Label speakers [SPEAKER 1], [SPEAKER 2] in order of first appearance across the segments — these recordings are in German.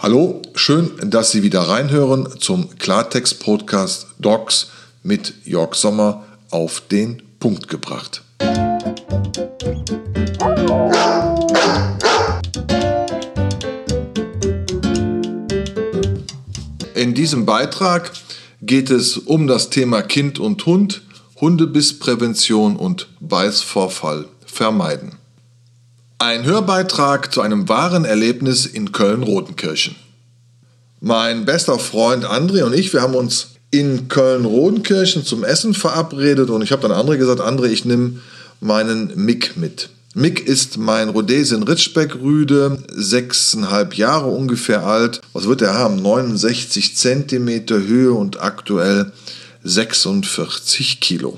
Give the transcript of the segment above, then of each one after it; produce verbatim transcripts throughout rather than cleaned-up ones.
[SPEAKER 1] Hallo, schön, dass Sie wieder reinhören zum Klartext-Podcast Docs mit Jörg Sommer auf den Punkt gebracht. In diesem Beitrag geht es um das Thema Kind und Hund, Hundebissprävention und Beißvorfall vermeiden. Ein Hörbeitrag zu einem wahren Erlebnis in Köln-Rodenkirchen. Mein bester Freund André und ich, wir haben uns in Köln-Rodenkirchen zum Essen verabredet und ich habe dann André gesagt, André, ich nehme meinen Mick mit. Mick ist mein Rhodesien-Ritschbeck-Rüde, sechseinhalb Jahre ungefähr alt. Was wird er haben? neunundsechzig Zentimeter Höhe und aktuell sechsundvierzig Kilo.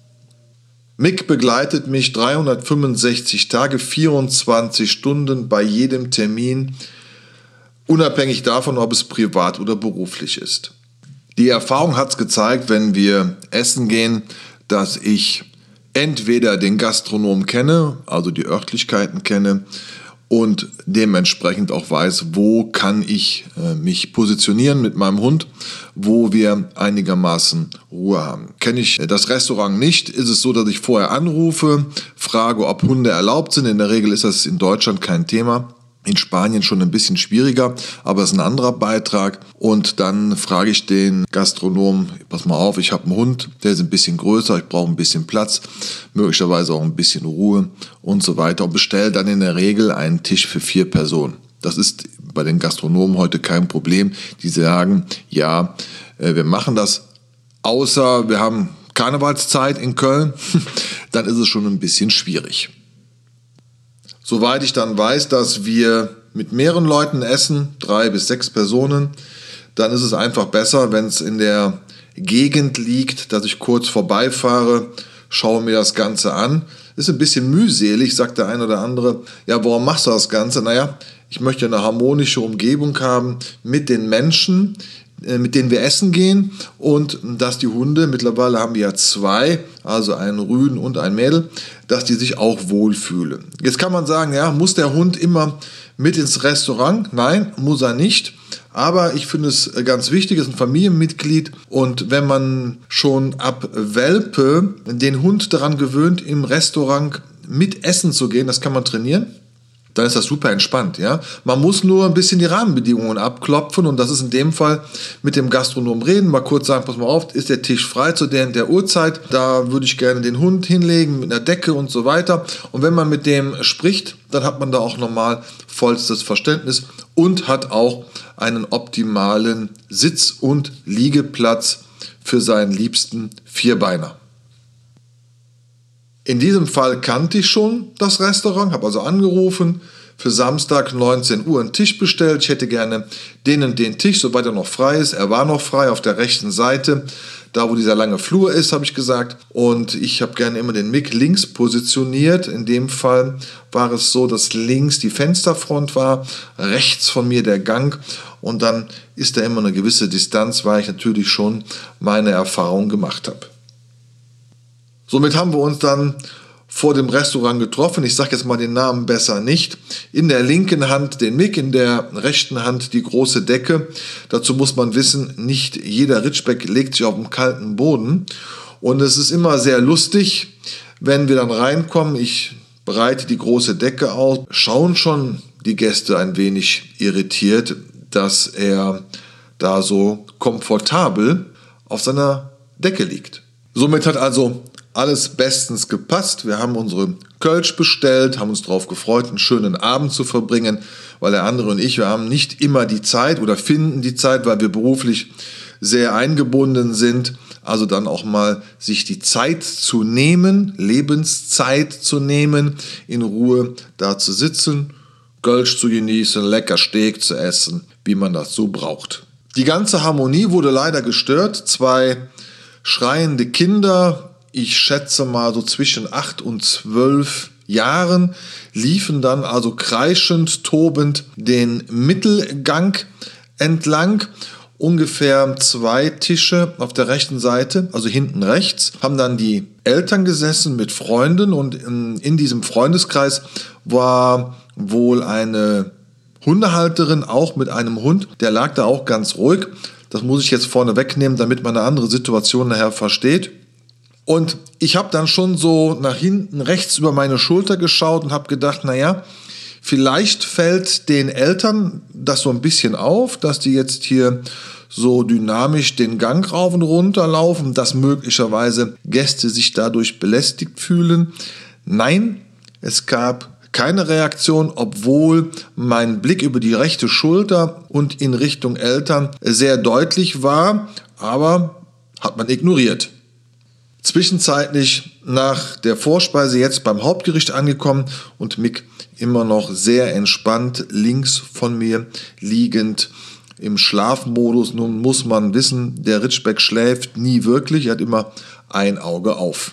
[SPEAKER 1] Mick begleitet mich dreihundertfünfundsechzig Tage, vierundzwanzig Stunden bei jedem Termin, unabhängig davon, ob es privat oder beruflich ist. Die Erfahrung hat es gezeigt, wenn wir essen gehen, dass ich entweder den Gastronom kenne, also die Örtlichkeiten kenne und dementsprechend auch weiß, wo kann ich äh, mich positionieren mit meinem Hund, wo wir einigermaßen Ruhe haben. Kenne ich das Restaurant nicht, ist es so, dass ich vorher anrufe, frage, ob Hunde erlaubt sind. In der Regel ist das in Deutschland kein Thema. In Spanien schon ein bisschen schwieriger, aber es ist ein anderer Beitrag. Und dann frage ich den Gastronomen, pass mal auf, ich habe einen Hund, der ist ein bisschen größer, ich brauche ein bisschen Platz, möglicherweise auch ein bisschen Ruhe und so weiter. Und bestelle dann in der Regel einen Tisch für vier Personen. Das ist bei den Gastronomen heute kein Problem. Die sagen, ja, wir machen das, außer wir haben Karnevalszeit in Köln, dann ist es schon ein bisschen schwierig. Soweit ich dann weiß, dass wir mit mehreren Leuten essen, drei bis sechs Personen, dann ist es einfach besser, wenn es in der Gegend liegt, dass ich kurz vorbeifahre, schaue mir das Ganze an. Ist ein bisschen mühselig, sagt der ein oder andere. Ja, warum machst du das Ganze? Naja, ich möchte eine harmonische Umgebung haben mit den Menschen, mit denen wir essen gehen und dass die Hunde, mittlerweile haben wir ja zwei, also einen Rüden und ein Mädel, dass die sich auch wohlfühlen. Jetzt kann man sagen, ja, muss der Hund immer mit ins Restaurant? Nein, muss er nicht. Aber ich finde es ganz wichtig, es ist ein Familienmitglied und wenn man schon ab Welpe den Hund daran gewöhnt, im Restaurant mit essen zu gehen, das kann man trainieren. Dann ist das super entspannt, ja. Man muss nur ein bisschen die Rahmenbedingungen abklopfen und das ist in dem Fall mit dem Gastronom reden, mal kurz sagen, pass mal auf, ist der Tisch frei zu der, der Uhrzeit, da würde ich gerne den Hund hinlegen mit einer Decke und so weiter. Und wenn man mit dem spricht, dann hat man da auch normal vollstes Verständnis und hat auch einen optimalen Sitz- und Liegeplatz für seinen liebsten Vierbeiner. In diesem Fall kannte ich schon das Restaurant, habe also angerufen, für Samstag neunzehn Uhr einen Tisch bestellt. Ich hätte gerne den und den Tisch, soweit er noch frei ist. Er war noch frei auf der rechten Seite, da wo dieser lange Flur ist, habe ich gesagt. Und ich habe gerne immer den Mick links positioniert. In dem Fall war es so, dass links die Fensterfront war, rechts von mir der Gang. Und dann ist da immer eine gewisse Distanz, weil ich natürlich schon meine Erfahrung gemacht habe. Somit haben wir uns dann vor dem Restaurant getroffen. Ich sage jetzt mal den Namen besser nicht. In der linken Hand den Mick, in der rechten Hand die große Decke. Dazu muss man wissen, nicht jeder Ritschbeck legt sich auf dem kalten Boden. Und es ist immer sehr lustig, wenn wir dann reinkommen. Ich breite die große Decke aus. Schauen schon die Gäste ein wenig irritiert, dass er da so komfortabel auf seiner Decke liegt. Somit hat also alles bestens gepasst. Wir haben unsere Kölsch bestellt, haben uns darauf gefreut, einen schönen Abend zu verbringen, weil der andere und ich, wir haben nicht immer die Zeit oder finden die Zeit, weil wir beruflich sehr eingebunden sind. Also dann auch mal sich die Zeit zu nehmen, Lebenszeit zu nehmen, in Ruhe da zu sitzen, Kölsch zu genießen, lecker Steak zu essen, wie man das so braucht. Die ganze Harmonie wurde leider gestört. Zwei schreiende Kinder, ich schätze mal so zwischen acht und zwölf Jahren, liefen dann also kreischend, tobend den Mittelgang entlang. Ungefähr zwei Tische auf der rechten Seite, also hinten rechts, haben dann die Eltern gesessen mit Freunden und in, in diesem Freundeskreis war wohl eine Hundehalterin, auch mit einem Hund, der lag da auch ganz ruhig. Das muss ich jetzt vorne wegnehmen, damit man eine andere Situation nachher versteht. Und ich habe dann schon so nach hinten rechts über meine Schulter geschaut und habe gedacht, naja, vielleicht fällt den Eltern das so ein bisschen auf, dass die jetzt hier so dynamisch den Gang rauf und runter laufen, dass möglicherweise Gäste sich dadurch belästigt fühlen. Nein, es gab keine Reaktion, obwohl mein Blick über die rechte Schulter und in Richtung Eltern sehr deutlich war, aber hat man ignoriert. Zwischenzeitlich nach der Vorspeise jetzt beim Hauptgericht angekommen und Mick immer noch sehr entspannt links von mir liegend im Schlafmodus. Nun muss man wissen, der Ridgeback schläft nie wirklich, er hat immer ein Auge auf.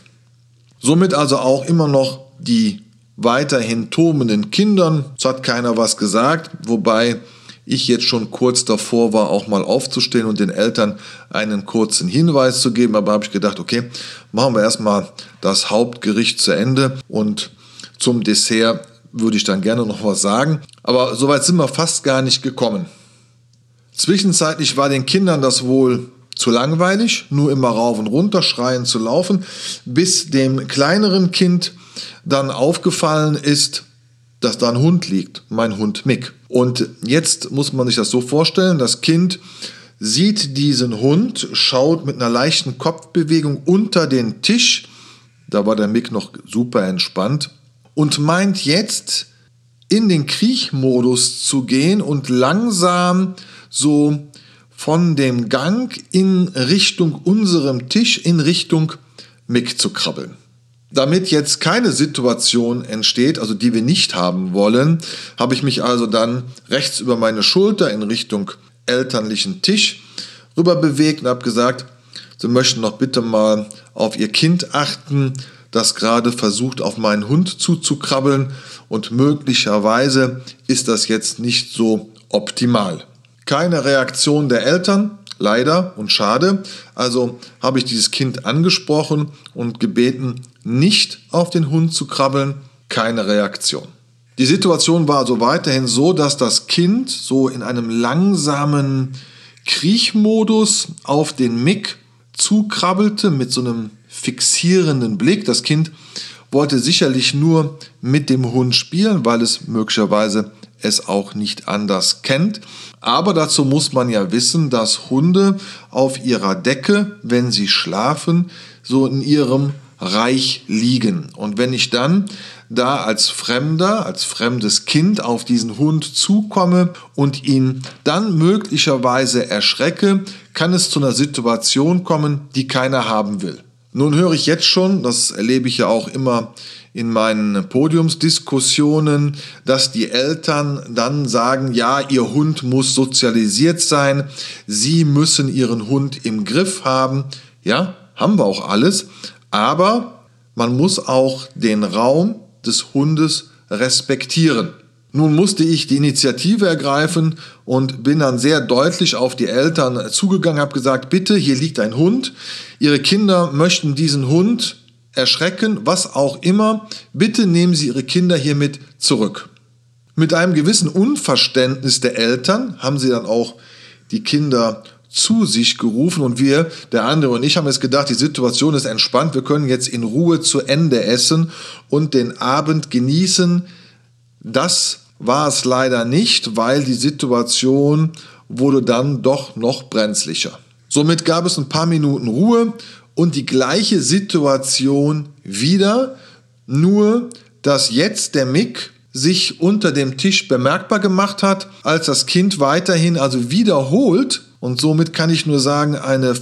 [SPEAKER 1] Somit also auch immer noch die weiterhin tobenden Kindern. Es hat keiner was gesagt, wobei ich jetzt schon kurz davor war, auch mal aufzustehen und den Eltern einen kurzen Hinweis zu geben. Aber habe ich gedacht, okay, machen wir erstmal das Hauptgericht zu Ende und zum Dessert würde ich dann gerne noch was sagen. Aber soweit sind wir fast gar nicht gekommen. Zwischenzeitlich war den Kindern das wohl zu langweilig, nur immer rauf und runter schreien zu laufen, bis dem kleineren Kind dann aufgefallen ist, dass da ein Hund liegt, mein Hund Mick. Und jetzt muss man sich das so vorstellen, das Kind sieht diesen Hund, schaut mit einer leichten Kopfbewegung unter den Tisch, da war der Mick noch super entspannt, und meint jetzt in den Kriechmodus zu gehen und langsam so von dem Gang in Richtung unserem Tisch, in Richtung Mick zu krabbeln. Damit jetzt keine Situation entsteht, also die wir nicht haben wollen, habe ich mich also dann rechts über meine Schulter in Richtung elterlichen Tisch rüber bewegt und habe gesagt, Sie möchten doch bitte mal auf Ihr Kind achten, das gerade versucht, auf meinen Hund zuzukrabbeln, und möglicherweise ist das jetzt nicht so optimal. Keine Reaktion der Eltern, leider und schade. Also habe ich dieses Kind angesprochen und gebeten, nicht auf den Hund zu krabbeln. Keine Reaktion. Die Situation war also weiterhin so, dass das Kind so in einem langsamen Kriechmodus auf den Mick zukrabbelte mit so einem fixierenden Blick. Das Kind wollte sicherlich nur mit dem Hund spielen, weil es möglicherweise es auch nicht anders kennt. Aber dazu muss man ja wissen, dass Hunde auf ihrer Decke, wenn sie schlafen, so in ihrem Reich liegen. Und wenn ich dann da als Fremder, als fremdes Kind auf diesen Hund zukomme und ihn dann möglicherweise erschrecke, kann es zu einer Situation kommen, die keiner haben will. Nun höre ich jetzt schon, das erlebe ich ja auch immer in meinen Podiumsdiskussionen, dass die Eltern dann sagen, ja, ihr Hund muss sozialisiert sein, sie müssen ihren Hund im Griff haben. Ja, haben wir auch alles, aber man muss auch den Raum des Hundes respektieren. Nun musste ich die Initiative ergreifen und bin dann sehr deutlich auf die Eltern zugegangen, habe gesagt, bitte, hier liegt ein Hund, Ihre Kinder möchten diesen Hund erschrecken, was auch immer, bitte nehmen Sie Ihre Kinder hiermit zurück. Mit einem gewissen Unverständnis der Eltern haben sie dann auch die Kinder zu sich gerufen und wir, der andere und ich, haben jetzt gedacht, die Situation ist entspannt, wir können jetzt in Ruhe zu Ende essen und den Abend genießen. Das war es leider nicht, weil die Situation wurde dann doch noch brenzlicher. Somit gab es ein paar Minuten Ruhe und die gleiche Situation wieder, nur dass jetzt der Mick sich unter dem Tisch bemerkbar gemacht hat, als das Kind weiterhin also wiederholt, und somit kann ich nur sagen, eine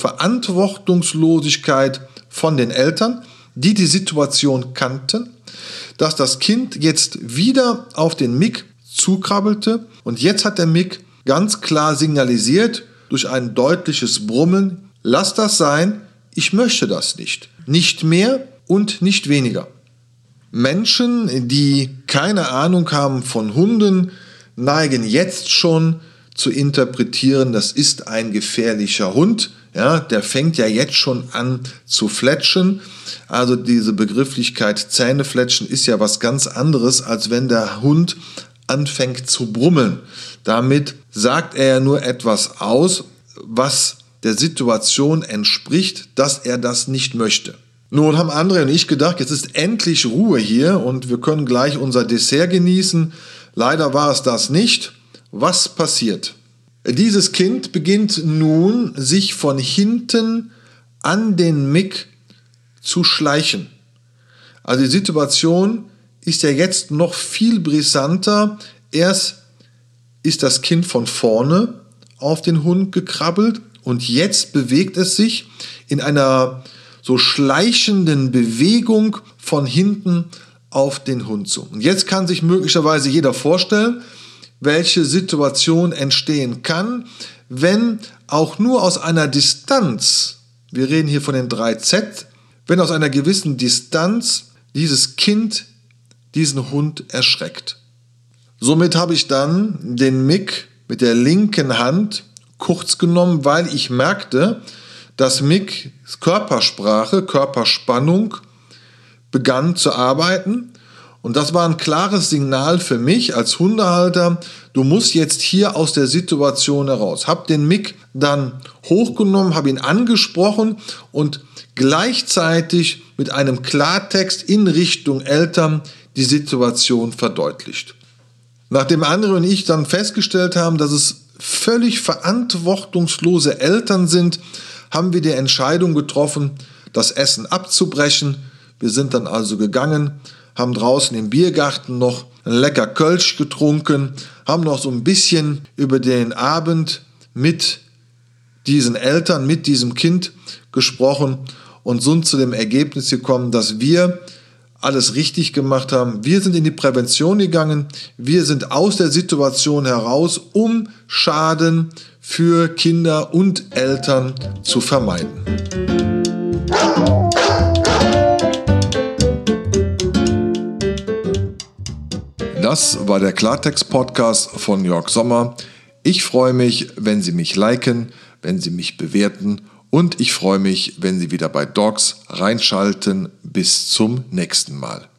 [SPEAKER 1] Verantwortungslosigkeit von den Eltern, die die Situation kannten, dass das Kind jetzt wieder auf den Mick zukrabbelte und jetzt hat der Mick ganz klar signalisiert durch ein deutliches Brummen, lass das sein, ich möchte das nicht. Nicht mehr und nicht weniger. Menschen, die keine Ahnung haben von Hunden, neigen jetzt schon zu interpretieren, das ist ein gefährlicher Hund. Ja, der fängt ja jetzt schon an zu fletschen. Also diese Begrifflichkeit Zähnefletschen ist ja was ganz anderes, als wenn der Hund anfängt zu brummeln. Damit sagt er ja nur etwas aus, was der Situation entspricht, dass er das nicht möchte. Nun haben André und ich gedacht, jetzt ist endlich Ruhe hier und wir können gleich unser Dessert genießen. Leider war es das nicht. Was passiert? Dieses Kind beginnt nun, sich von hinten an den Mick zu schleichen. Also die Situation ist ja jetzt noch viel brisanter. Erst ist das Kind von vorne auf den Hund gekrabbelt und jetzt bewegt es sich in einer so schleichenden Bewegung von hinten auf den Hund zu. Und jetzt kann sich möglicherweise jeder vorstellen, welche Situation entstehen kann, wenn auch nur aus einer Distanz, wir reden hier von den drei Z, wenn aus einer gewissen Distanz dieses Kind diesen Hund erschreckt. Somit habe ich dann den Mick mit der linken Hand kurz genommen, weil ich merkte, dass Micks Körpersprache, Körperspannung begann zu arbeiten. Und das war ein klares Signal für mich als Hundehalter, du musst jetzt hier aus der Situation heraus. Habe den Mick dann hochgenommen, habe ihn angesprochen und gleichzeitig mit einem Klartext in Richtung Eltern die Situation verdeutlicht. Nachdem André und ich dann festgestellt haben, dass es völlig verantwortungslose Eltern sind, haben wir die Entscheidung getroffen, das Essen abzubrechen. Wir sind dann also gegangen, haben draußen im Biergarten noch ein lecker Kölsch getrunken, haben noch so ein bisschen über den Abend mit diesen Eltern, mit diesem Kind gesprochen und sind zu dem Ergebnis gekommen, dass wir alles richtig gemacht haben. Wir sind in die Prävention gegangen, wir sind aus der Situation heraus, um Schaden für Kinder und Eltern zu vermeiden. Das war der Klartext-Podcast von Jörg Sommer. Ich freue mich, wenn Sie mich liken, wenn Sie mich bewerten und ich freue mich, wenn Sie wieder bei Dogs reinschalten. Bis zum nächsten Mal.